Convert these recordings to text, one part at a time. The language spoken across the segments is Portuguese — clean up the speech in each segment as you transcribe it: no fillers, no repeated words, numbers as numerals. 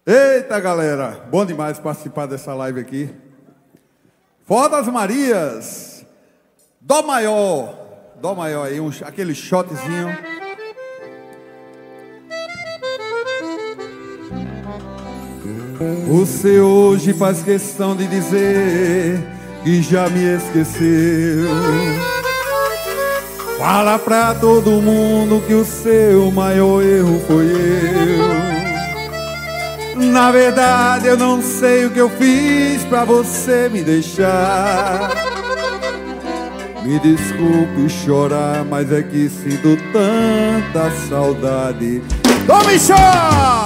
Eita, galera, bom demais participar dessa live aqui. Forró das Marias, Dó maior aí, aquele shotzinho. Você hoje faz questão de dizer que já me esqueceu. Fala pra todo mundo que o seu maior erro foi eu. Na verdade eu não sei o que eu fiz pra você me deixar. Me desculpe chorar, mas é que sinto tanta saudade. Tome chá!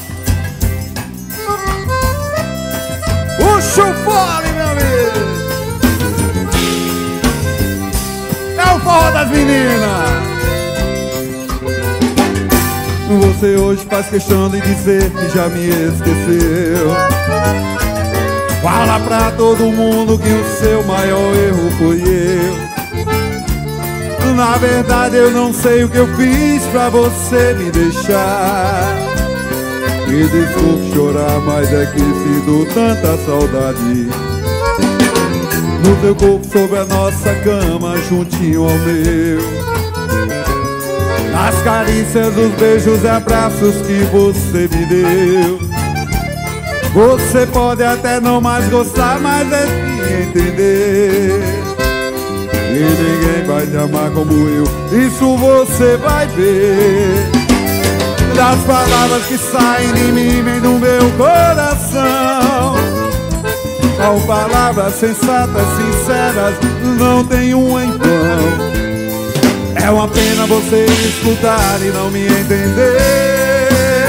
Puxa o fole, meu amigo! É o forró das meninas! Você hoje faz questão de dizer que já me esqueceu. Fala pra todo mundo que o seu maior erro foi eu. Na verdade eu não sei o que eu fiz pra você me deixar. Me desculpe chorar, mas é que sinto tanta saudade. No teu corpo sobre a nossa cama, juntinho ao meu. Nas carícias, os beijos e abraços que você me deu. Você pode até não mais gostar, mas é que entender. E ninguém vai te amar como eu, isso você vai ver. Das palavras que saem de mim, vem do meu coração. São palavras sensatas, sinceras, não tem um em vão. É uma pena você escutar e não me entender.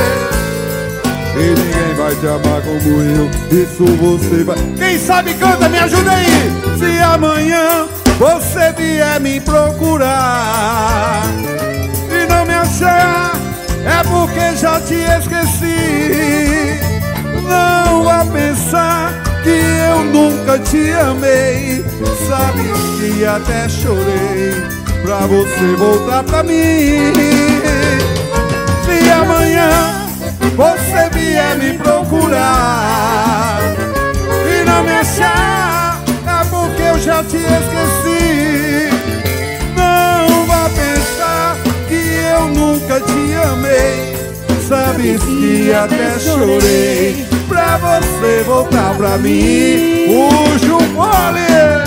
E ninguém vai te amar como eu, isso você vai. Quem sabe canta, me ajuda aí. Se amanhã você vier me procurar e não me achar, é porque já te esqueci. Não vá pensar que eu nunca te amei. Sabe que até chorei pra você voltar pra mim. Se amanhã você vier me procurar e não me achar, é porque eu já te esqueci. Não vá pensar que eu nunca te amei. Sabe que até chorei pra você voltar pra mim. Puxa o fole!